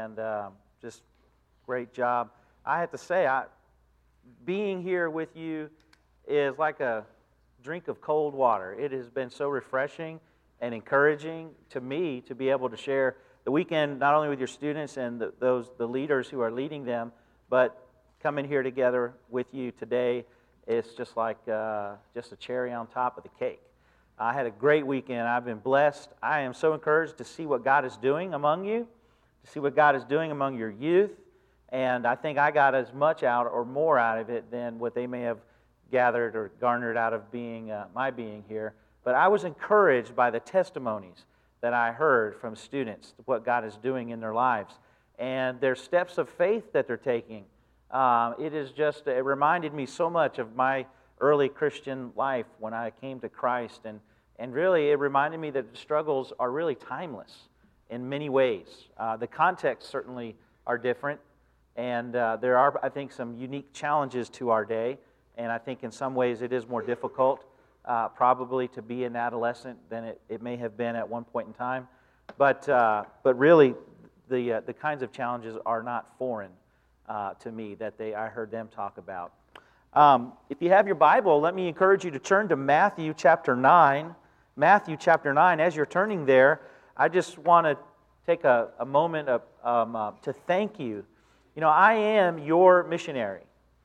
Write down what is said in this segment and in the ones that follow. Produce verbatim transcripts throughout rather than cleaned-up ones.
and uh, just great job. I have to say, I, being here with you is like a drink of cold water. It has been so refreshing and encouraging to me to be able to share the weekend not only with your students and the, those the leaders who are leading them, but coming here together with you today. It's just like uh, just a cherry on top of the cake. I had a great weekend. I've been blessed. I am so encouraged to see what God is doing among you, to see what God is doing among your youth. And I think I got as much out or more out of it than what they may have gathered or garnered out of being uh, my being here. But I was encouraged by the testimonies that I heard from students, what God is doing in their lives, and their steps of faith that they're taking. Um, it is just, it reminded me so much of my early Christian life when I came to Christ, and, and really it reminded me that the struggles are really timeless in many ways. Uh, the contexts certainly are different, and uh, there are, I think, some unique challenges to our day, and I think in some ways it is more difficult uh, probably to be an adolescent than it, it may have been at one point in time, but, uh, but really the, uh, the kinds of challenges are not foreign Uh, to me that they I heard them talk about. Um, if you have your Bible, let me encourage you to turn to Matthew chapter nine. Matthew chapter nine. As you're turning there, I just want to take a, a moment of, um, uh, to thank you. You know, I am your missionary.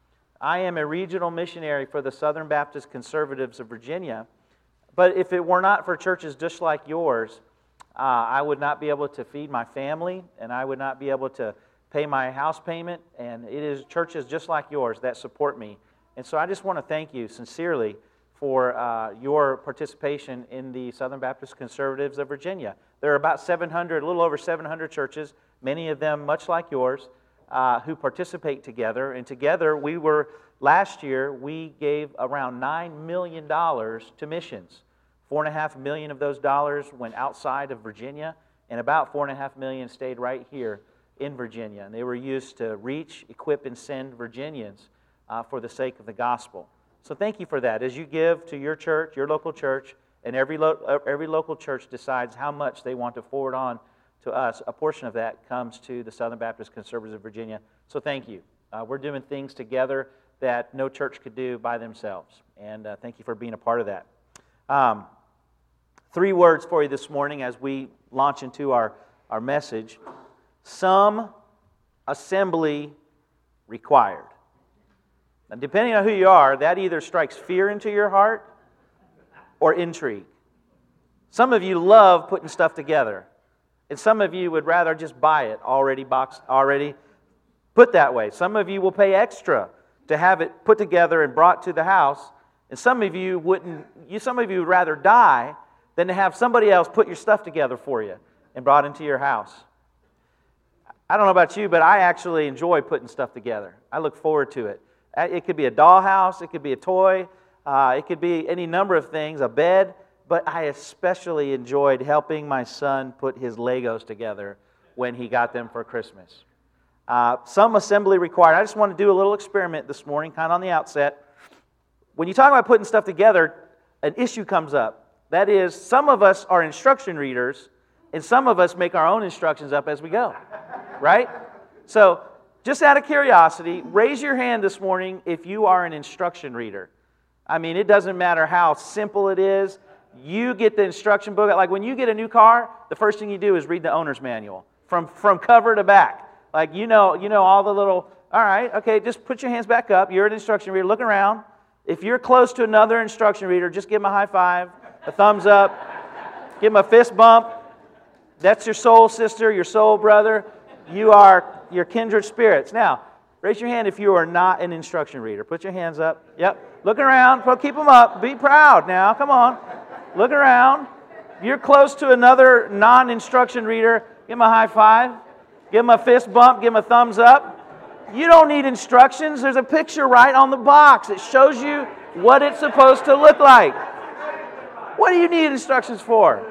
I am a regional missionary for the Southern Baptist Conservatives of Virginia. But if it were not for churches just like yours, uh, I would not be able to feed my family, and I would not be able to pay my house payment, and it is churches just like yours that support me. And so I just want to thank you sincerely for uh, your participation in the Southern Baptist Conservatives of Virginia. There are about seven hundred, a little over seven hundred churches, many of them much like yours, uh, who participate together. And together we were, last year, we gave around nine million dollars to missions. Four and a half million of those dollars went outside of Virginia, and about four and a half million stayed right here in Virginia, and they were used to reach, equip, and send Virginians uh, for the sake of the gospel. So thank you for that. As you give to your church, your local church, and every lo- every local church decides how much they want to forward on to us, a portion of that comes to the Southern Baptist Conservatives of Virginia. So thank you. Uh, we're doing things together that no church could do by themselves, and uh, thank you for being a part of that. Um, three words for you this morning as we launch into our, our message. Some assembly required. And depending on who you are, that either strikes fear into your heart or intrigue. Some of you love putting stuff together, and some of you would rather just buy it already boxed, already put that way. Some of you will pay extra to have it put together and brought to the house, and some of you wouldn't. You, some of you would rather die than to have somebody else put your stuff together for you and brought into your house. I don't know about you, but I actually enjoy putting stuff together. I look forward to it. It could be a dollhouse, it could be a toy, uh, it could be any number of things, a bed, but I especially enjoyed helping my son put his Legos together when he got them for Christmas. Uh, some assembly required. I just want to do a little experiment this morning, kind of on the outset. When you talk about putting stuff together, an issue comes up. That is, some of us are instruction readers, and some of us make our own instructions up as we go. Right? So, just out of curiosity, raise your hand this morning if you are an instruction reader. I mean, it doesn't matter how simple it is. You get the instruction book. Like when you get a new car, the first thing you do is read the owner's manual from, from cover to back. Like you know, you know all the little, all right, okay, just put your hands back up. You're an instruction reader. Look around. If you're close to another instruction reader, just give them a high five, a thumbs up, give them a fist bump. That's your soul sister, your soul brother. You are your kindred spirits. Now, raise your hand if you are not an instruction reader. Put your hands up. Yep. Look around. Keep them up. Be proud now. Come on. Look around. If you're close to another non-instruction reader, give them a high five. Give them a fist bump. Give them a thumbs up. You don't need instructions. There's a picture right on the box. It shows you what it's supposed to look like. What do you need instructions for?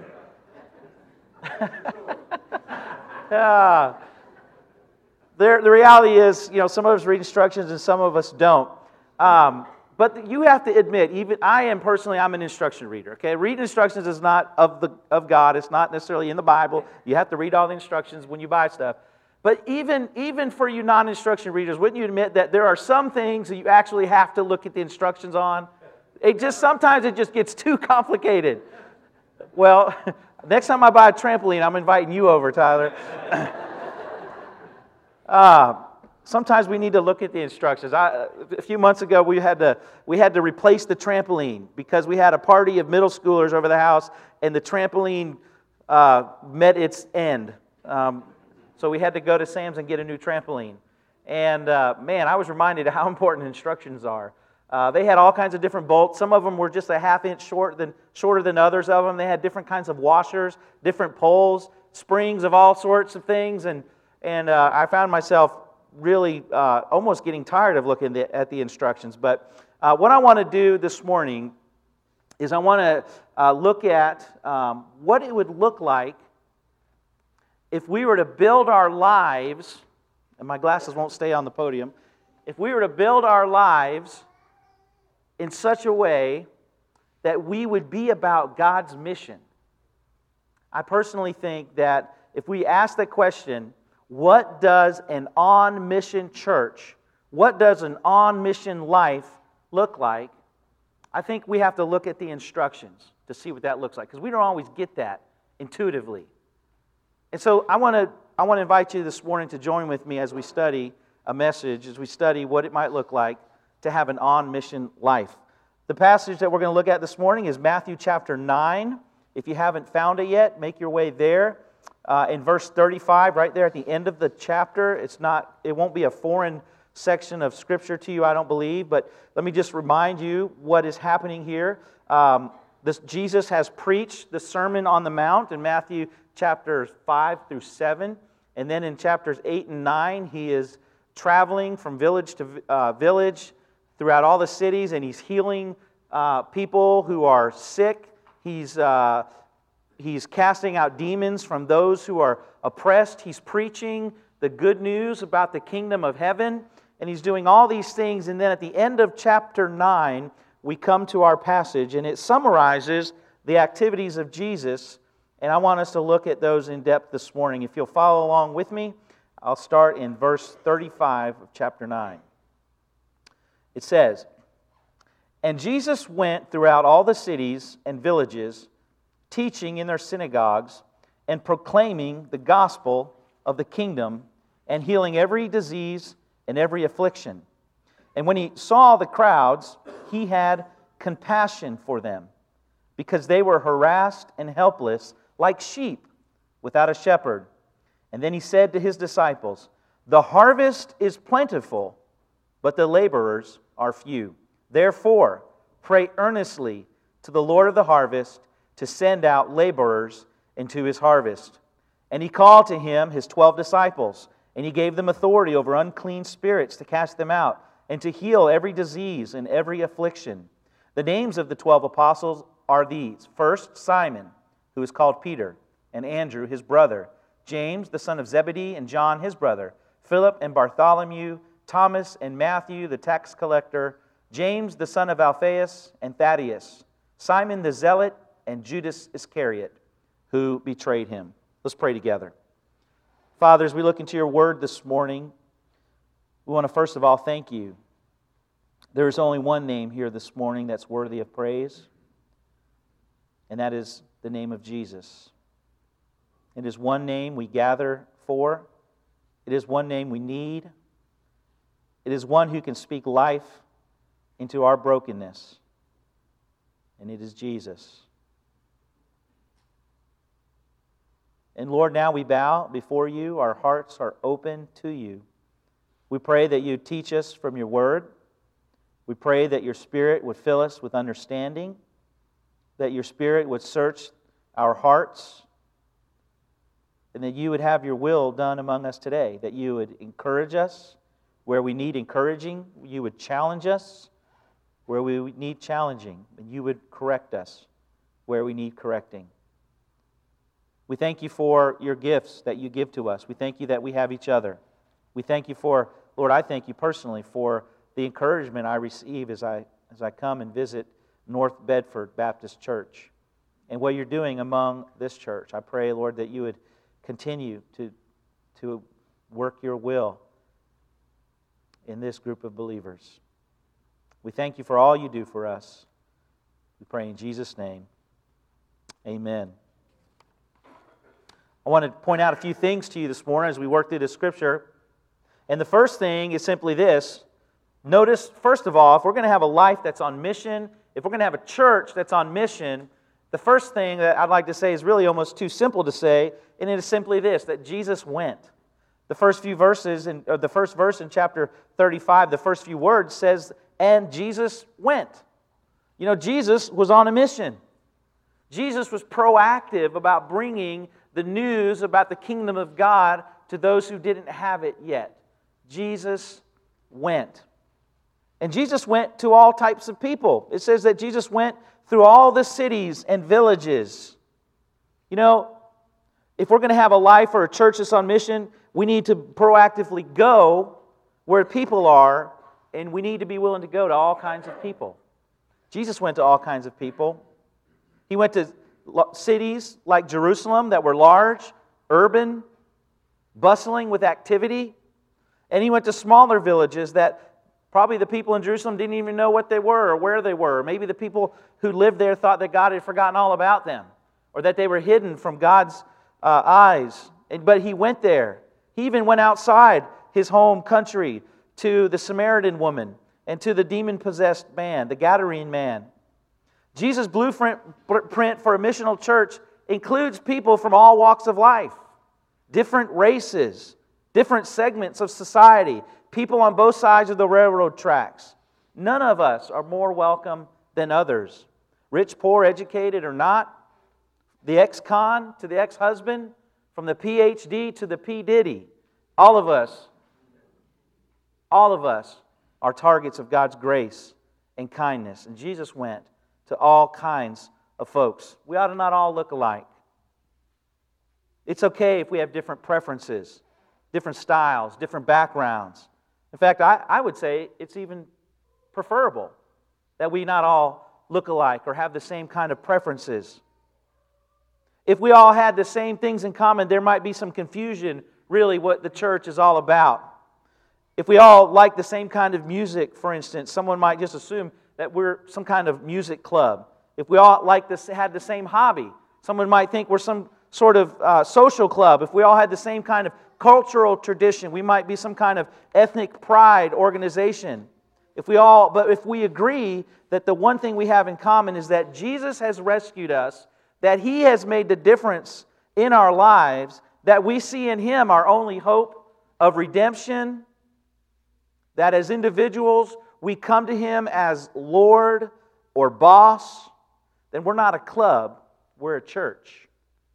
Yeah. There, the reality is, you know, some of us read instructions and some of us don't. Um, but you have to admit, even I am personally, I'm an instruction reader. Okay, reading instructions is not of the of God. It's not necessarily in the Bible. You have to read all the instructions when you buy stuff. But even, even for you non-instruction readers, wouldn't you admit that there are some things that you actually have to look at the instructions on? It just, sometimes it just gets too complicated. Well, next time I buy a trampoline, I'm inviting you over, Tyler. uh, sometimes we need to look at the instructions. I, a few months ago, we had to we had to replace the trampoline because we had a party of middle schoolers over the house, and the trampoline uh, met its end. Um, so we had to go to Sam's and get a new trampoline. And uh, man, I was reminded of how important instructions are. Uh, they had all kinds of different bolts. Some of them were just a half inch short than, shorter than others of them. They had different kinds of washers, different poles, springs of all sorts of things. And, and uh, I found myself really uh, almost getting tired of looking at the instructions. But uh, what I want to do this morning is I want to uh, look at um, what it would look like if we were to build our lives, and my glasses won't stay on the podium, if we were to build our lives in such a way that we would be about God's mission. I personally think that if we ask the question, what does an on-mission church, what does an on-mission life look like? I think we have to look at the instructions to see what that looks like, because we don't always get that intuitively. And so I want to I want to invite you this morning to join with me as we study a message, as we study what it might look like to have an on-mission life. The passage that we're going to look at this morning is Matthew chapter nine. If you haven't found it yet, make your way there. Uh, in verse thirty-five, right there at the end of the chapter, it's not, it won't be a foreign section of Scripture to you, I don't believe, but let me just remind you what is happening here. Um, this, Jesus has preached the Sermon on the Mount in Matthew chapters five through seven, and then in chapters eight and nine, he is traveling from village to uh, village throughout all the cities, and he's healing uh, people who are sick. He's uh, he's casting out demons from those who are oppressed. He's preaching the good news about the kingdom of heaven, and he's doing all these things. And then at the end of chapter nine, we come to our passage, and it summarizes the activities of Jesus, and I want us to look at those in depth this morning. If you'll follow along with me, I'll start in verse thirty-five of chapter nine. It says, "And Jesus went throughout all the cities and villages, teaching in their synagogues and proclaiming the gospel of the kingdom and healing every disease and every affliction. And when he saw the crowds, he had compassion for them, because they were harassed and helpless like sheep without a shepherd. And then he said to his disciples, 'The harvest is plentiful, but the laborers are few. Therefore, pray earnestly to the Lord of the harvest to send out laborers into his harvest.' And he called to him his twelve disciples, and he gave them authority over unclean spirits to cast them out, and to heal every disease and every affliction. The names of the twelve apostles are these: first, Simon, who is called Peter, and Andrew his brother, James the son of Zebedee, and John his brother, Philip and Bartholomew, Thomas and Matthew the tax collector, James the son of Alphaeus, and Thaddeus, Simon the zealot, and Judas Iscariot, who betrayed him." Let's pray together. Father, as we look into your word this morning, we want to first of all thank you. There is only one name here this morning that's worthy of praise, and that is the name of Jesus. It is one name we gather for. It is one name we need. It is one who can speak life into our brokenness, and it is Jesus. And Lord, now we bow before you. Our hearts are open to you. We pray that you teach us from your word. We pray that your Spirit would fill us with understanding, that your Spirit would search our hearts, and that you would have your will done among us today, that you would encourage us where we need encouraging, you would challenge us where we need challenging, and you would correct us where we need correcting. We thank you for your gifts that you give to us. We thank you that we have each other. We thank you for, Lord, I thank you personally for the encouragement I receive as I as I come and visit North Bedford Baptist Church and what you're doing among this church. I pray, Lord, that you would continue to, to work your will in this group of believers. We thank you for all you do for us. We pray in Jesus' name. Amen. I want to point out a few things to you this morning as we work through this scripture. And the first thing is simply this. Notice, first of all, if we're going to have a life that's on mission, if we're going to have a church that's on mission, the first thing that I'd like to say is really almost too simple to say, and it is simply this, that Jesus went. The first few verses, in, or the first verse in chapter thirty-five, the first few words says, and Jesus went. You know, Jesus was on a mission. Jesus was proactive about bringing the news about the kingdom of God to those who didn't have it yet. Jesus went. And Jesus went to all types of people. It says that Jesus went through all the cities and villages. You know, if we're going to have a life or a church that's on mission, we need to proactively go where people are, and we need to be willing to go to all kinds of people. Jesus went to all kinds of people. He went to cities like Jerusalem that were large, urban, bustling with activity. And He went to smaller villages that probably the people in Jerusalem didn't even know what they were or where they were. Maybe the people who lived there thought that God had forgotten all about them or that they were hidden from God's uh, eyes. And, but He went there. He even went outside His home country to the Samaritan woman and to the demon-possessed man, the Gadarene man. Jesus' blueprint for a missional church includes people from all walks of life, different races, different segments of society, people on both sides of the railroad tracks. None of us are more welcome than others. Rich, poor, educated, or not. The ex-con to the ex-husband, from the P H D to the P. Diddy. All of us, all of us are targets of God's grace and kindness. And Jesus went to all kinds of folks. We ought to not all look alike. It's okay if we have different preferences, different styles, different backgrounds. In fact, I, I would say it's even preferable that we not all look alike or have the same kind of preferences. If we all had the same things in common, there might be some confusion, really, what the church is all about. If we all like the same kind of music, for instance, someone might just assume that we're some kind of music club. If we all like this, had the same hobby, someone might think we're some sort of uh, social club. If we all had the same kind of cultural tradition, we might be some kind of ethnic pride organization. If we all, but if we agree that the one thing we have in common is that Jesus has rescued us, that He has made the difference in our lives, that we see in Him our only hope of redemption, that as individuals we come to Him as Lord or boss, then we're not a club, we're a church.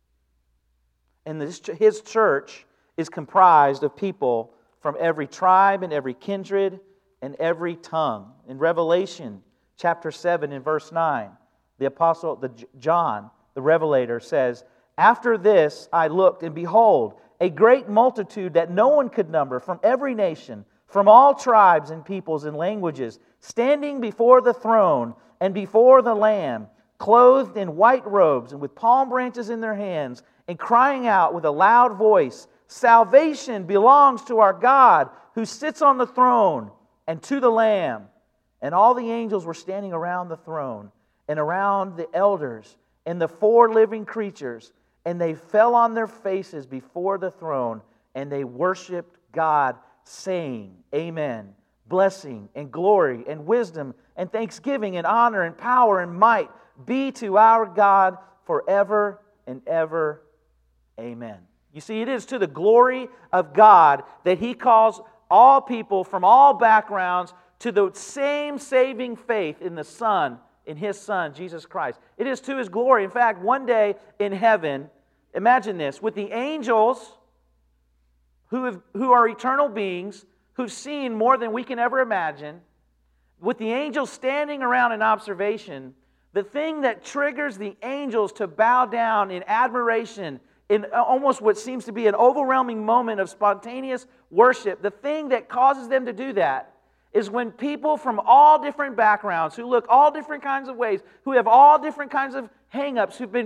And this, His church is comprised of people from every tribe and every kindred and every tongue. In Revelation chapter seven and verse nine, the apostle the John, the Revelator, says, "After this I looked, and behold, a great multitude that no one could number, from every nation, from all tribes and peoples and languages, standing before the throne and before the Lamb, clothed in white robes and with palm branches in their hands, and crying out with a loud voice, 'Salvation belongs to our God who sits on the throne and to the Lamb.' And all the angels were standing around the throne and around the elders and the four living creatures, and they fell on their faces before the throne, and they worshiped God, saying, 'Amen. Blessing and glory and wisdom and thanksgiving and honor and power and might be to our God forever and ever. Amen.'" You see, it is to the glory of God that He calls all people from all backgrounds to the same saving faith in the Son, in His Son, Jesus Christ. It is to His glory. In fact, one day in heaven, imagine this, with the angels who, have, who are eternal beings, who've seen more than we can ever imagine, with the angels standing around in observation, the thing that triggers the angels to bow down in admiration, in almost what seems to be an overwhelming moment of spontaneous worship, the thing that causes them to do that is when people from all different backgrounds, who look all different kinds of ways, who have all different kinds of hang-ups, who've been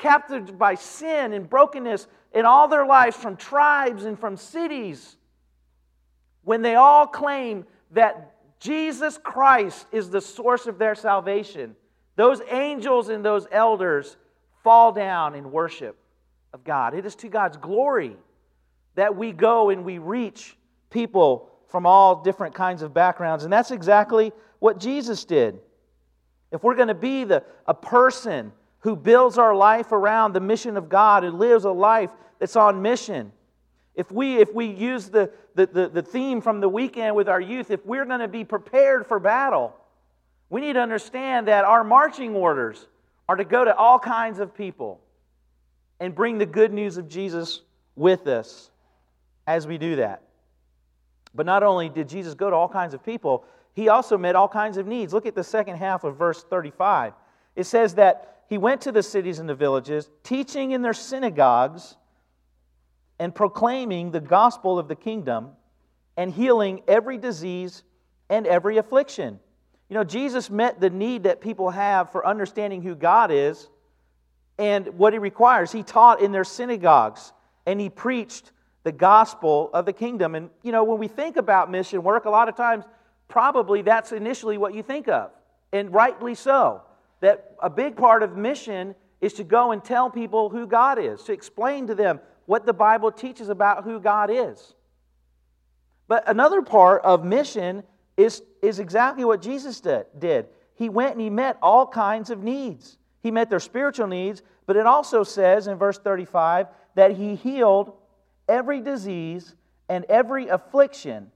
captured by sin and brokenness in all their lives, from tribes and from cities, when they all claim that Jesus Christ is the source of their salvation, those angels and those elders fall down in worship of God. It is to God's glory that we go and we reach people from all different kinds of backgrounds. And that's exactly what Jesus did. If we're going to be the, a person who builds our life around the mission of God and lives a life that's on mission, if we if we use the, the, the, the theme from the weekend with our youth, if we're going to be prepared for battle, we need to understand that our marching orders are to go to all kinds of people and bring the good news of Jesus with us as we do that. But not only did Jesus go to all kinds of people, He also met all kinds of needs. Look at the second half of verse thirty-five. It says that He went to the cities and the villages, teaching in their synagogues and proclaiming the gospel of the kingdom and healing every disease and every affliction. You know, Jesus met the need that people have for understanding who God is and what He requires. He taught in their synagogues and He preached the gospel of the kingdom. And, you know, when we think about mission work, a lot of times, probably that's initially what you think of, and rightly so. That a big part of mission is to go and tell people who God is, to explain to them what the Bible teaches about who God is. But another part of mission is, is exactly what Jesus did. He went and He met all kinds of needs. He met their spiritual needs, but it also says in verse thirty-five that He healed every disease and every affliction.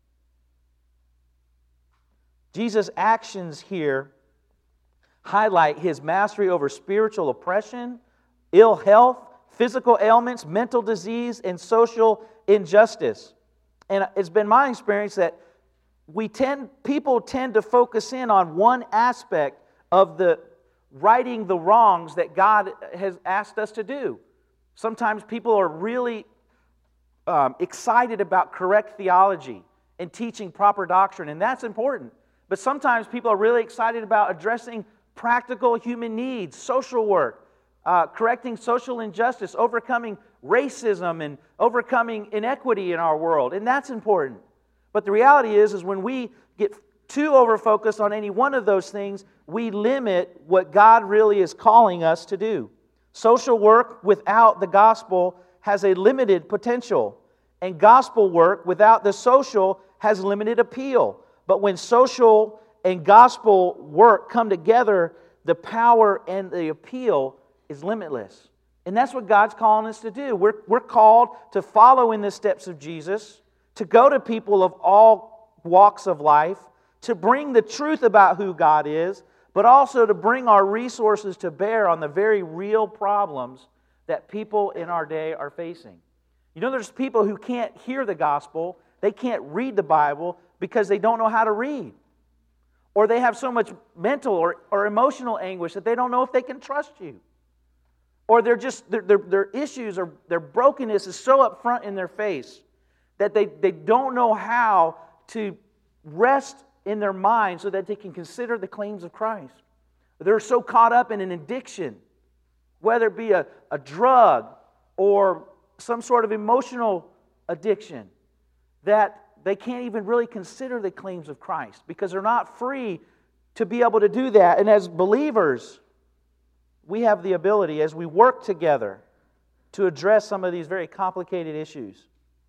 Jesus' actions here highlight His mastery over spiritual oppression, ill health, physical ailments, mental disease, and social injustice. And it's been my experience that we tend, people tend to focus in on one aspect of the righting the wrongs that God has asked us to do. Sometimes people are really um, excited about correct theology and teaching proper doctrine, and that's important. But sometimes people are really excited about addressing practical human needs, social work, uh, correcting social injustice, overcoming racism, and overcoming inequity in our world, and that's important. But the reality is, is when we get too over-focused on any one of those things, we limit what God really is calling us to do. Social work without the gospel has a limited potential, and gospel work without the social has limited appeal. But when social and gospel work come together, the power and the appeal is limitless. And that's what God's calling us to do. We're, we're called to follow in the steps of Jesus, to go to people of all walks of life, to bring the truth about who God is, but also to bring our resources to bear on the very real problems that people in our day are facing. You know, there's people who can't hear the gospel, they can't read the Bible because they don't know how to read. Or they have so much mental or, or emotional anguish that they don't know if they can trust you. Or they're just, their, their, their issues or their brokenness is so up front in their face that they, they don't know how to rest in their mind so that they can consider the claims of Christ. They're so caught up in an addiction, whether it be a, a drug or some sort of emotional addiction, that they can't even really consider the claims of Christ because they're not free to be able to do that. And as believers, we have the ability, as we work together, to address some of these very complicated issues.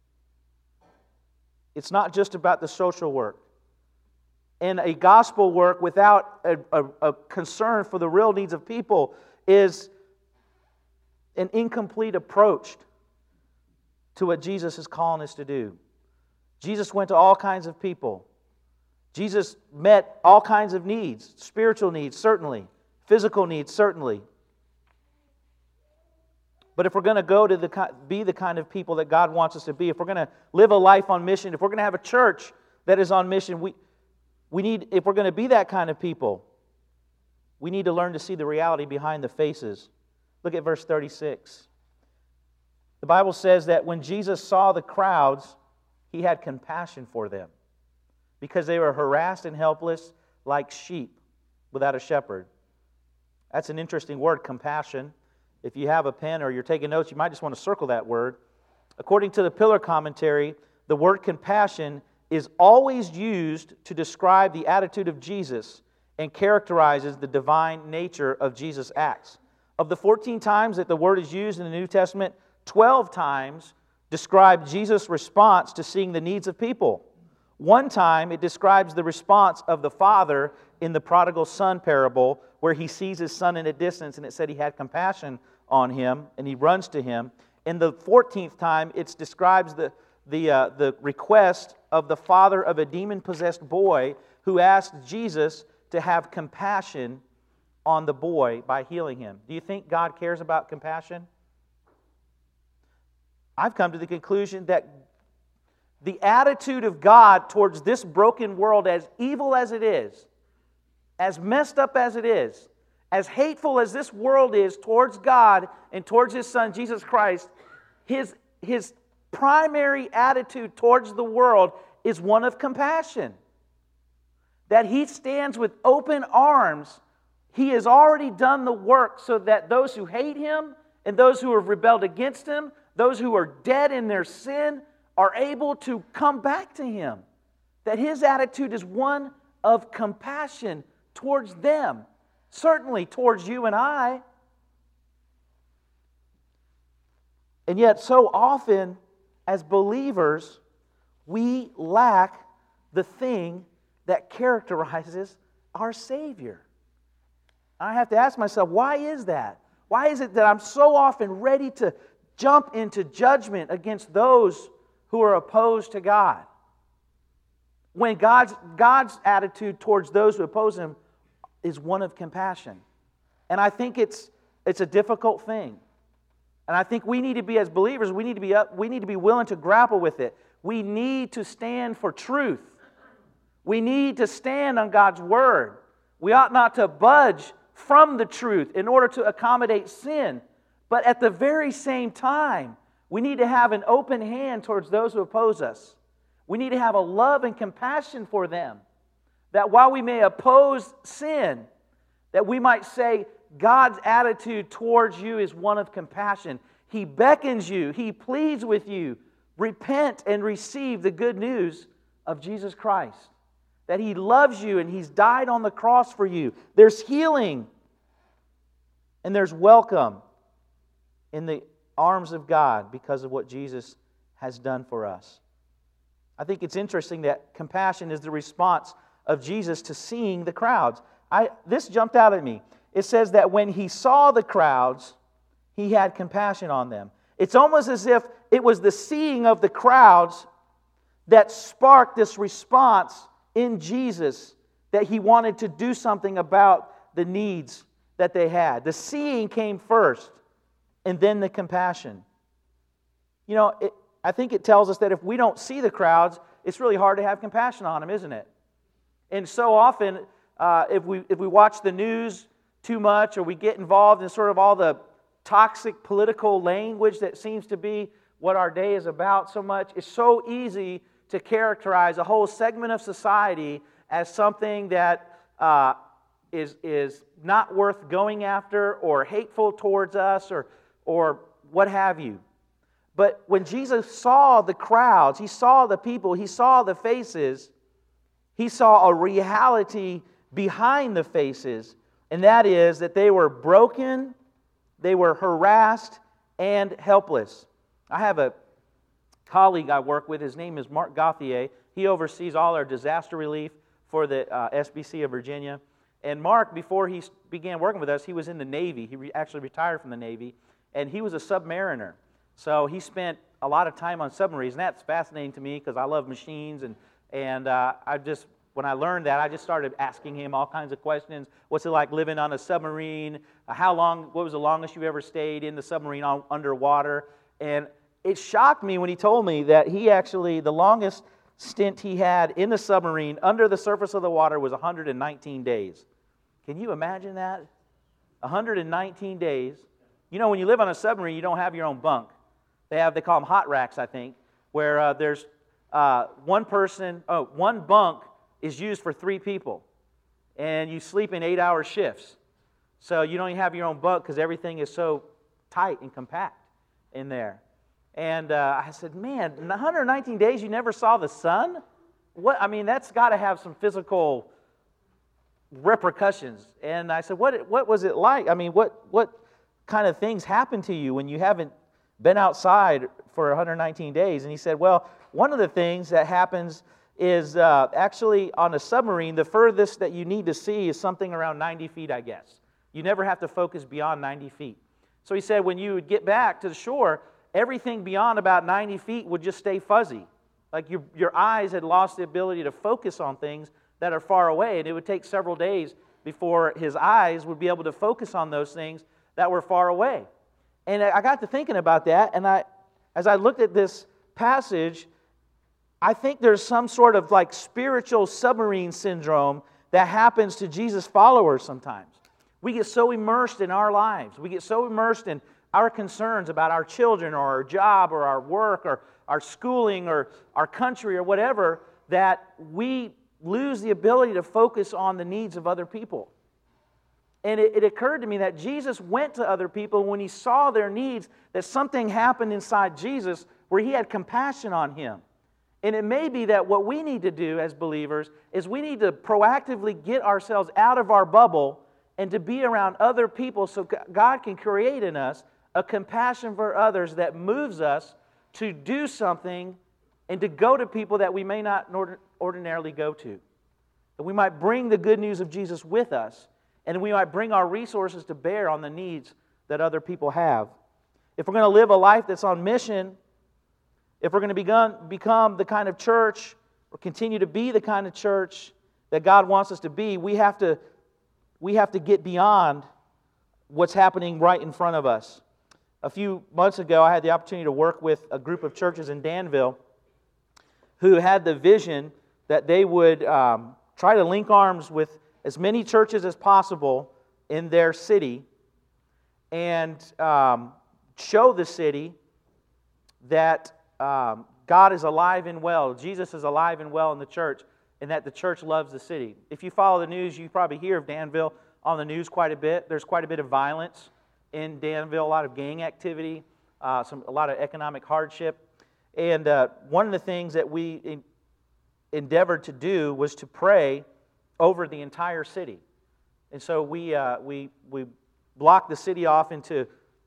It's not just about the social work. And a gospel work without a, a, a concern for the real needs of people is an incomplete approach to what Jesus is calling us to do. Jesus went to all kinds of people. Jesus met all kinds of needs, spiritual needs, certainly, physical needs, certainly. But if we're going to go to the be the kind of people that God wants us to be, if we're going to live a life on mission, if we're going to have a church that is on mission, we we need, if we're going to be that kind of people, we need to learn to see the reality behind the faces. Look at verse thirty-six. The Bible says that when Jesus saw the crowds, He had compassion for them because they were harassed and helpless like sheep without a shepherd. That's an interesting word, compassion. If you have a pen or you're taking notes, you might just want to circle that word. According to the Pillar Commentary, the word compassion is always used to describe the attitude of Jesus and characterizes the divine nature of Jesus' acts. Of the fourteen times that the word is used in the New Testament, twelve times describe Jesus' response to seeing the needs of people. One time it describes the response of the father in the prodigal son parable, where he sees his son in a distance and it said he had compassion on him and he runs to him. In the fourteenth time it describes the, the, uh, the request of the father of a demon-possessed boy who asked Jesus to have compassion on the boy by healing him. Do you think God cares about compassion? I've come to the conclusion that the attitude of God towards this broken world, as evil as it is, as messed up as it is, as hateful as this world is towards God and towards His Son, Jesus Christ, His, his primary attitude towards the world is one of compassion. That He stands with open arms. He has already done the work so that those who hate Him and those who have rebelled against Him, those who are dead in their sin, are able to come back to Him. That His attitude is one of compassion towards them, certainly towards you and I. And yet, so often, as believers, we lack the thing that characterizes our Savior. I have to ask myself, why is that? Why is it that I'm so often ready to jump into judgment against those who are opposed to God, when God's, God's attitude towards those who oppose Him is one of compassion? And I think it's, it's a difficult thing. And I think we need to be, as believers, we need to be up, we need to be willing to grapple with it. We need to stand for truth. We need to stand on God's Word. We ought not to budge from the truth in order to accommodate sin. But at the very same time, we need to have an open hand towards those who oppose us. We need to have a love and compassion for them. That while we may oppose sin, that we might say, God's attitude towards you is one of compassion. He beckons you. He pleads with you. Repent and receive the good news of Jesus Christ. That He loves you and He's died on the cross for you. There's healing and there's welcome in the arms of God because of what Jesus has done for us. I think it's interesting that compassion is the response of Jesus to seeing the crowds. I, this jumped out at me. It says that when He saw the crowds, He had compassion on them. It's almost as if it was the seeing of the crowds that sparked this response in Jesus, that He wanted to do something about the needs that they had. The seeing came first, and then the compassion. You know, it, I think it tells us that if we don't see the crowds, it's really hard to have compassion on them, isn't it? And so often, uh, if we if we watch the news too much, or we get involved in sort of all the toxic political language that seems to be what our day is about so much, it's so easy to characterize a whole segment of society as something that uh, is is not worth going after, or hateful towards us, or or what have you. But when Jesus saw the crowds, He saw the people, He saw the faces, He saw a reality behind the faces, and that is that they were broken, they were harassed, and helpless. I have a colleague I work with. His name is Mark Gauthier. He oversees all our disaster relief for the uh, S B C of Virginia. And Mark, before he began working with us, he was in the Navy. He re- actually retired from the Navy, and he was a submariner. So he spent a lot of time on submarines, and that's fascinating to me because I love machines, and and uh, I just when I learned that, I just started asking him all kinds of questions. What's it like living on a submarine? Uh, how long? What was the longest you ever stayed in the submarine on, underwater? And it shocked me when he told me that he actually, the longest stint he had in the submarine under the surface of the water was one hundred nineteen days. Can you imagine that? one hundred nineteen days. You know, when you live on a submarine, you don't have your own bunk. They have, they call them hot racks, I think, where uh, there's uh, one person, oh, one bunk is used for three people. And you sleep in eight-hour shifts. So you don't even have your own bunk because everything is so tight and compact in there. And uh, I said, man, one hundred nineteen days you never saw the sun? What? I mean, that's got to have some physical repercussions. And I said, what, what was it like? I mean, what, what kind of things happen to you when you haven't been outside for one hundred nineteen days? And he said, well, one of the things that happens is uh, actually on a submarine, the furthest that you need to see is something around ninety feet, I guess. You never have to focus beyond ninety feet. So he said when you would get back to the shore, everything beyond about ninety feet would just stay fuzzy. Like your, your eyes had lost the ability to focus on things that are far away, and it would take several days before his eyes would be able to focus on those things that were far away. And I got to thinking about that, and I, as I looked at this passage, I think there's some sort of like spiritual submarine syndrome that happens to Jesus' followers sometimes. We get so immersed in our lives. We get so immersed in our concerns about our children or our job or our work or our schooling or our country or whatever that we lose the ability to focus on the needs of other people. And it, it occurred to me that Jesus went to other people when he saw their needs, that something happened inside Jesus where he had compassion on him. And it may be that what we need to do as believers is we need to proactively get ourselves out of our bubble and to be around other people so God can create in us a compassion for others that moves us to do something and to go to people that we may not ordinarily go to. That we might bring the good news of Jesus with us, and we might bring our resources to bear on the needs that other people have. If we're going to live a life that's on mission, if we're going to begun, become the kind of church or continue to be the kind of church that God wants us to be, we have to, we have to get beyond what's happening right in front of us. A few months ago, I had the opportunity to work with a group of churches in Danville who had the vision that they would um, try to link arms with as many churches as possible in their city and um, show the city that um, God is alive and well, Jesus is alive and well in the church, and that the church loves the city. If you follow the news, you probably hear of Danville on the news quite a bit. There's quite a bit of violence in Danville, a lot of gang activity, uh, some a lot of economic hardship. And uh, one of the things that we in, endeavored to do was to pray over the entire city. And so we uh, we we blocked the city off into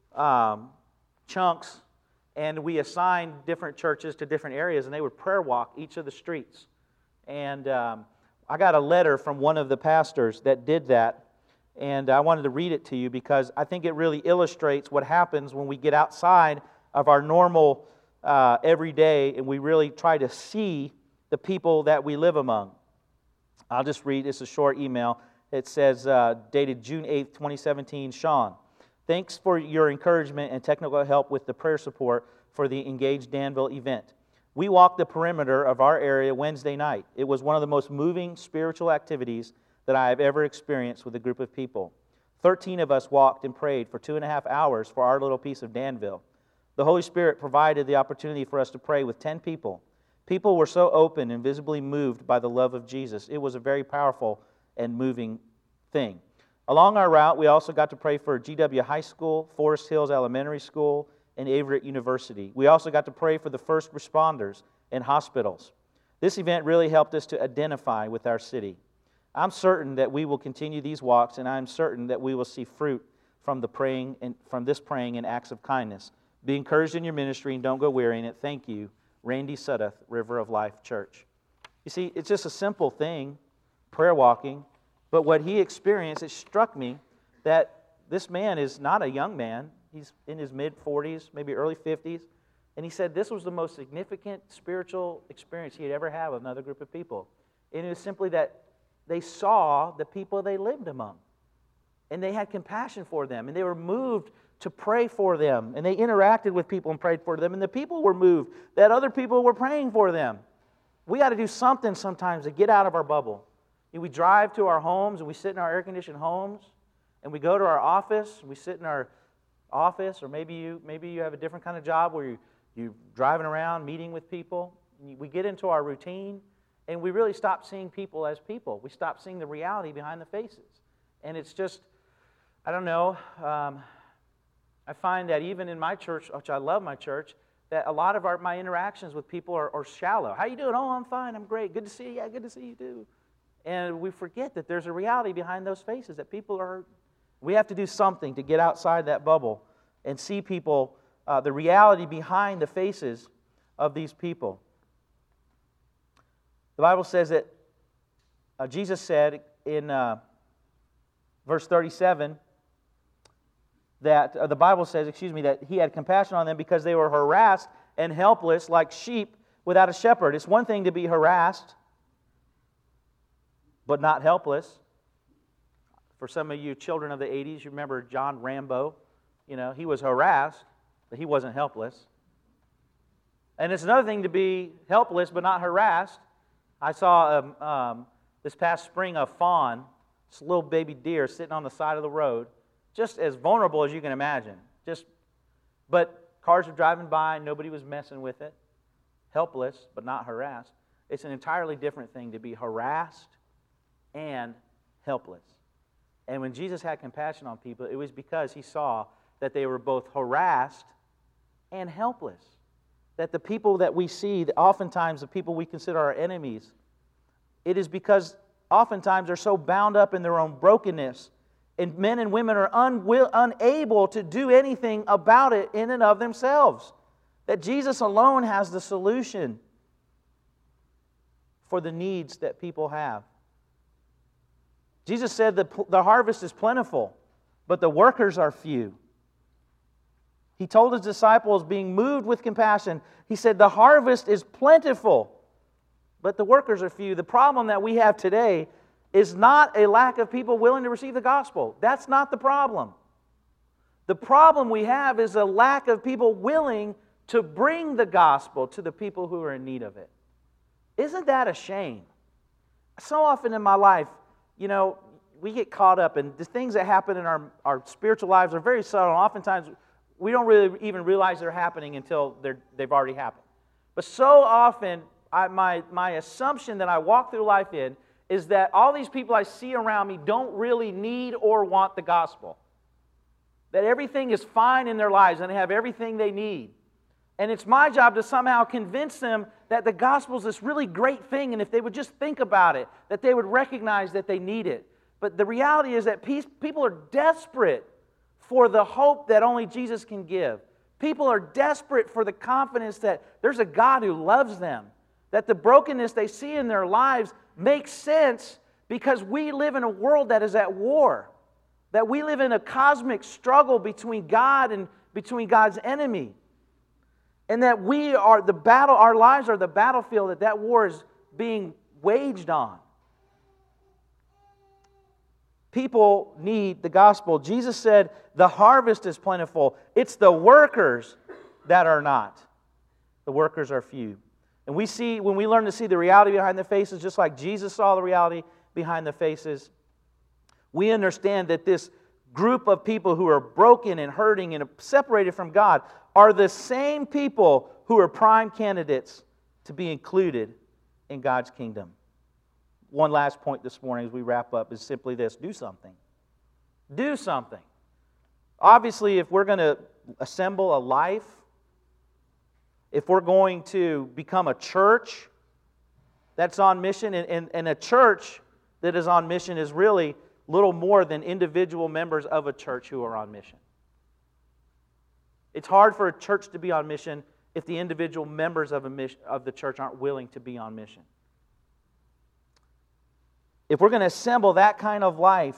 um, chunks, and we assigned different churches to different areas, and they would prayer walk each of the streets. And um, I got a letter from one of the pastors that did that, and I wanted to read it to you because I think it really illustrates what happens when we get outside of our normal uh, everyday and we really try to see the people that we live among. I'll just read, it's a short email. It says, uh, dated June eighth, twenty seventeen, Sean, thanks for your encouragement and technical help with the prayer support for the Engage Danville event. We walked the perimeter of our area Wednesday night. It was one of the most moving spiritual activities that I have ever experienced with a group of people. Thirteen of us walked and prayed for two and a half hours for our little piece of Danville. The Holy Spirit provided the opportunity for us to pray with ten people. People were so open and visibly moved by the love of Jesus. It was a very powerful and moving thing. Along our route, we also got to pray for G W High School, Forest Hills Elementary School, and Averett University. We also got to pray for the first responders and hospitals. This event really helped us to identify with our city. I'm certain that we will continue these walks, and I'm certain that we will see fruit from the praying and from this praying and acts of kindness. Be encouraged in your ministry and don't go weary in it. Thank you, Randy Sudduth, River of Life Church. You see, it's just a simple thing, prayer walking, but what he experienced, it struck me that this man is not a young man. He's in his mid-forties, maybe early fifties, and he said this was the most significant spiritual experience he had ever had with another group of people. And it was simply that they saw the people they lived among, and they had compassion for them, and they were moved to pray for them, and they interacted with people and prayed for them, and the people were moved that other people were praying for them. We got to do something sometimes to get out of our bubble. We drive to our homes, and we sit in our air-conditioned homes, and we go to our office, and we sit in our office, or maybe you maybe you have a different kind of job where you, you're driving around, meeting with people. We get into our routine, and we really stop seeing people as people. We stop seeing the reality behind the faces. And it's just, I don't know, um, I find that even in my church, which I love my church, that a lot of our, my interactions with people are, are shallow. How you doing? Oh, I'm fine. I'm great. Good to see you. Yeah, good to see you too. And we forget that there's a reality behind those faces, that people are, we have to do something to get outside that bubble and see people, uh, the reality behind the faces of these people. The Bible says that uh, Jesus said in uh, verse thirty-seven that uh, the Bible says, excuse me, that He had compassion on them because they were harassed and helpless like sheep without a shepherd. It's one thing to be harassed, but not helpless. For some of you children of the eighties, you remember John Rambo. You know, he was harassed, but he wasn't helpless. And it's another thing to be helpless but not harassed. I saw um, um, this past spring a fawn, this little baby deer sitting on the side of the road, just as vulnerable as you can imagine. Just, but cars were driving by, nobody was messing with it. Helpless but not harassed. It's an entirely different thing to be harassed and helpless. And when Jesus had compassion on people, it was because He saw that they were both harassed and helpless. That the people that we see, oftentimes the people we consider our enemies, it is because oftentimes they're so bound up in their own brokenness, and men and women are unwill, unable to do anything about it in and of themselves. That Jesus alone has the solution for the needs that people have. Jesus said that the harvest is plentiful, but the workers are few. He told His disciples, being moved with compassion, He said, the harvest is plentiful, but the workers are few. The problem that we have today is not a lack of people willing to receive the gospel. That's not the problem. The problem we have is a lack of people willing to bring the gospel to the people who are in need of it. Isn't that a shame? So often in my life, you know, we get caught up in the things that happen in our, our spiritual lives are very subtle. Oftentimes, we don't really even realize they're happening until they're, they've already happened. But so often, I, my, my assumption that I walk through life in is that all these people I see around me don't really need or want the gospel. That everything is fine in their lives and they have everything they need. And it's my job to somehow convince them that the gospel is this really great thing, and if they would just think about it, that they would recognize that they need it. But the reality is that people are desperate for the hope that only Jesus can give. People are desperate for the confidence that there's a God who loves them, that the brokenness they see in their lives makes sense because we live in a world that is at war, that we live in a cosmic struggle between God and between God's enemy, and that we are the battle, our lives are the battlefield that that war is being waged on. People need the gospel. Jesus said, the harvest is plentiful. It's the workers that are not. The workers are few. And we see, when we learn to see the reality behind the faces, just like Jesus saw the reality behind the faces, we understand that this group of people who are broken and hurting and separated from God are the same people who are prime candidates to be included in God's kingdom. One last point this morning as we wrap up is simply this: do something. Do something. Obviously, if we're going to assemble a life, if we're going to become a church that's on mission, and, and, and a church that is on mission is really little more than individual members of a church who are on mission. It's hard for a church to be on mission if the individual members of, a mission, of the church aren't willing to be on mission. If we're going to assemble that kind of life,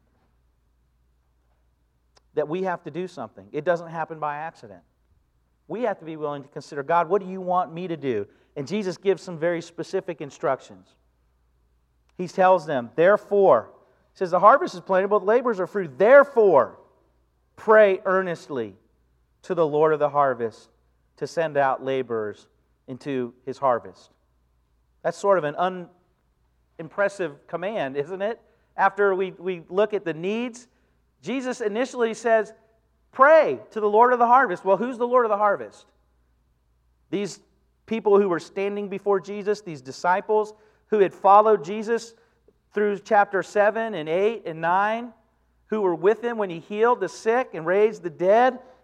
that we have to do something. It doesn't happen by accident. We have to be willing to consider, God, what do you want me to do? And Jesus gives some very specific instructions. He tells them, therefore, he says, the harvest is plentiful, but the laborers are few. Therefore, pray earnestly to the Lord of the harvest to send out laborers into His harvest. That's sort of an unimpressive command, isn't it? After we, we look at the needs, Jesus initially says, pray to the Lord of the harvest. Well, who's the Lord of the harvest? These people who were standing before Jesus, these disciples who had followed Jesus through chapter seven and eight and nine, who were with Him when He healed the sick and raised the dead,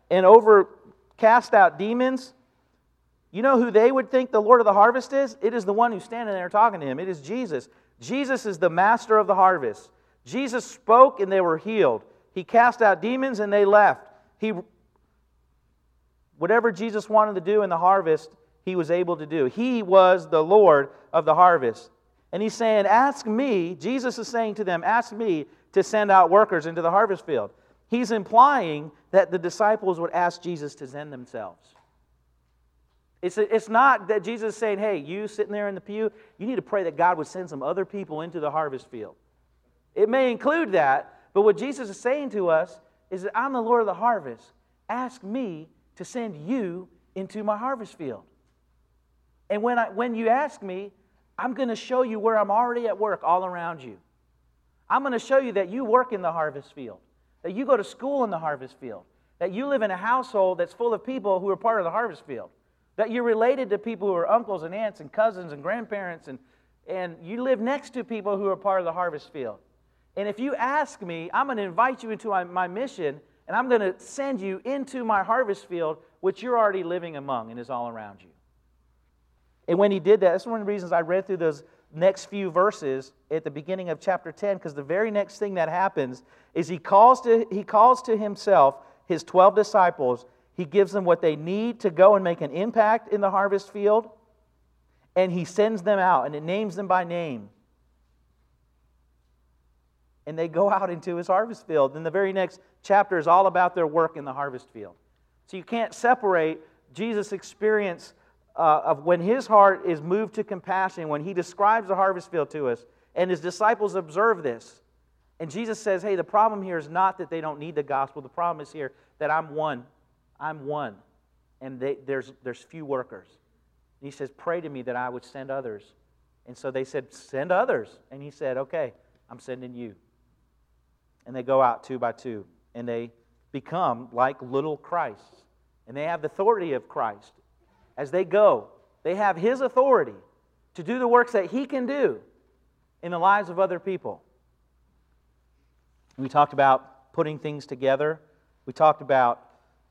and over cast out demons, you know who they would think the Lord of the harvest is? It is the one who's standing there talking to him. It is Jesus. Jesus is the master of the harvest. Jesus spoke and they were healed. He cast out demons and they left. He, whatever Jesus wanted to do in the harvest, He was able to do. He was the Lord of the harvest. And He's saying, ask me, Jesus is saying to them, ask me to send out workers into the harvest field. He's implying that the disciples would ask Jesus to send themselves. It's, it's not that Jesus is saying, hey, you sitting there in the pew, you need to pray that God would send some other people into the harvest field. It may include that, but what Jesus is saying to us is that I'm the Lord of the harvest. Ask me to send you into my harvest field. And when, I, when you ask me, I'm going to show you where I'm already at work all around you. I'm going to show you that you work in the harvest field, that you go to school in the harvest field, that you live in a household that's full of people who are part of the harvest field, that you're related to people who are uncles and aunts and cousins and grandparents, and, and you live next to people who are part of the harvest field. And if you ask me, I'm going to invite you into my, my mission, and I'm going to send you into my harvest field, which you're already living among and is all around you. And when He did that, that's one of the reasons I read through those next few verses at the beginning of chapter ten, because the very next thing that happens is He calls to, he calls to Himself His twelve disciples. He gives them what they need to go and make an impact in the harvest field, and He sends them out, and it names them by name. And they go out into His harvest field. And the very next chapter is all about their work in the harvest field. So you can't separate Jesus' experience uh, of when His heart is moved to compassion, when He describes the harvest field to us, and His disciples observe this. And Jesus says, hey, the problem here is not that they don't need the gospel. The problem is here that I'm one. I'm one. And they, there's, there's few workers. And He says, pray to me that I would send others. And so they said, send others. And He said, okay, I'm sending you. And they go out two by two. And they become like little Christs. And they have the authority of Christ. As they go, they have His authority to do the works that He can do in the lives of other people. We talked about putting things together. We talked about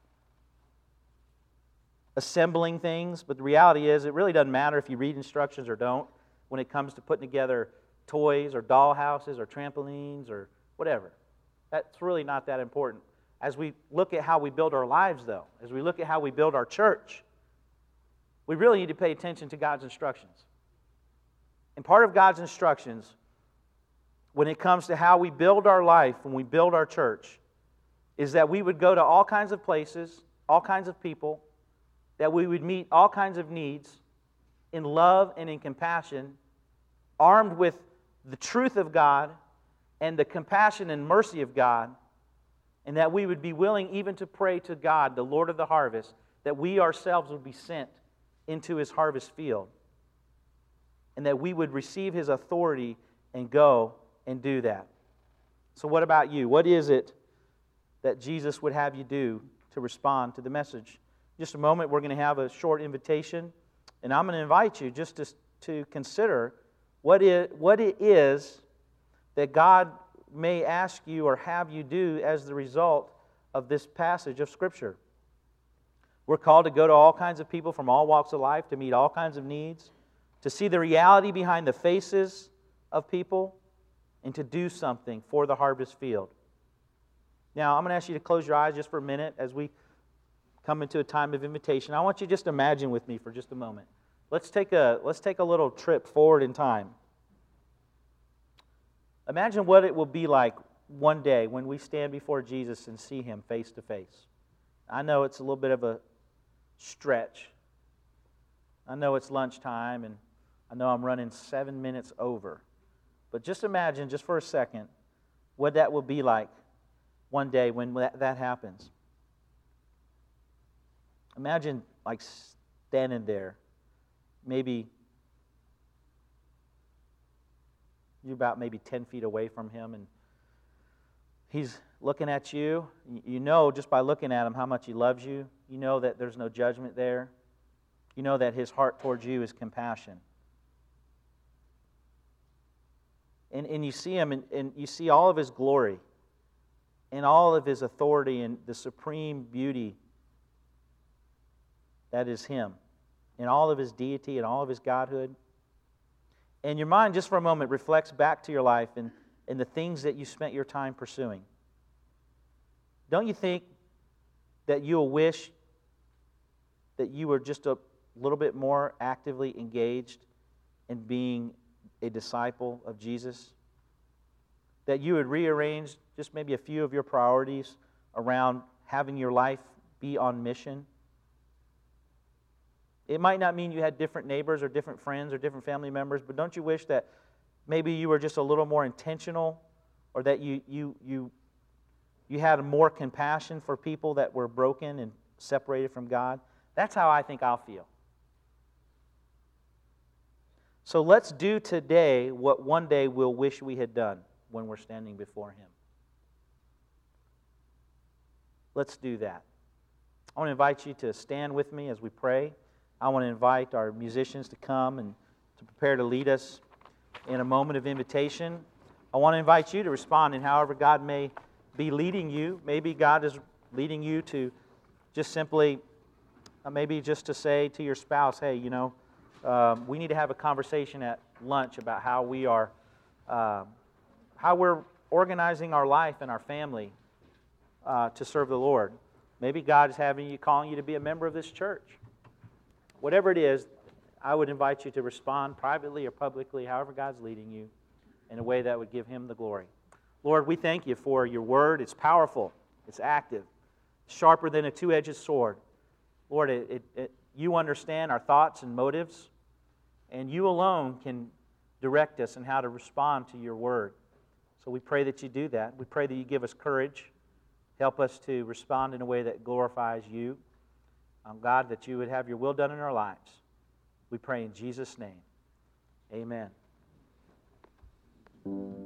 assembling things, but the reality is it really doesn't matter if you read instructions or don't when it comes to putting together toys or doll houses or trampolines or whatever. That's really not that important. As we look at how we build our lives, though, as we look at how we build our church, we really need to pay attention to God's instructions. And part of God's instructions, when it comes to how we build our life, when we build our church, is that we would go to all kinds of places, all kinds of people, that we would meet all kinds of needs in love and in compassion, armed with the truth of God and the compassion and mercy of God, and that we would be willing even to pray to God, the Lord of the harvest, that we ourselves would be sent into His harvest field, and that we would receive His authority and go and do that. So what about you? What is it that Jesus would have you do to respond to the message? In just a moment, we're going to have a short invitation, and I'm going to invite you just to, to consider what it, what it is that God may ask you or have you do as the result of this passage of Scripture. We're called to go to all kinds of people from all walks of life, to meet all kinds of needs, to see the reality behind the faces of people, and to do something for the harvest field. Now, I'm going to ask you to close your eyes just for a minute as we come into a time of invitation. I want you to just imagine with me for just a moment. Let's take a, let's take a little trip forward in time. Imagine what it will be like one day when we stand before Jesus and see Him face to face. I know it's a little bit of a stretch. I know it's lunchtime, and I know I'm running seven minutes over. But just imagine, just for a second, what that will be like one day when that, that happens. Imagine like standing there, maybe you're about maybe ten feet away from Him, and He's looking at you. You know just by looking at Him how much He loves you. You know that there's no judgment there. You know that His heart towards you is compassion. And, and you see Him, and, and you see all of His glory and all of His authority and the supreme beauty That is Him, in all of His deity and all of His godhood. And your mind, just for a moment, reflects back to your life and, and the things that you spent your time pursuing. Don't you think that you'll wish that you were just a little bit more actively engaged in being a disciple of Jesus? That you would rearrange just maybe a few of your priorities around having your life be on mission? It might not mean you had different neighbors or different friends or different family members, but don't you wish that maybe you were just a little more intentional, or that you you you you had more compassion for people that were broken and separated from God? That's how I think I'll feel. So let's do today what one day we'll wish we had done when we're standing before Him. Let's do that. I want to invite you to stand with me as we pray. I want to invite our musicians to come and to prepare to lead us in a moment of invitation. I want to invite you to respond in however God may be leading you. Maybe God is leading you to just simply, uh, maybe just to say to your spouse, hey, you know, um, we need to have a conversation at lunch about how we are, uh, how we're organizing our life and our family uh, to serve the Lord. Maybe God is having you, calling you to be a member of this church. Whatever it is, I would invite you to respond privately or publicly, however God's leading you, in a way that would give Him the glory. Lord, we thank You for Your Word. It's powerful. It's active. Sharper than a two-edged sword. Lord, it, it, it, You understand our thoughts and motives, and You alone can direct us in how to respond to Your Word. So we pray that You do that. We pray that You give us courage. Help us to respond in a way that glorifies You. Um, God, that You would have Your will done in our lives. We pray in Jesus' name. Amen.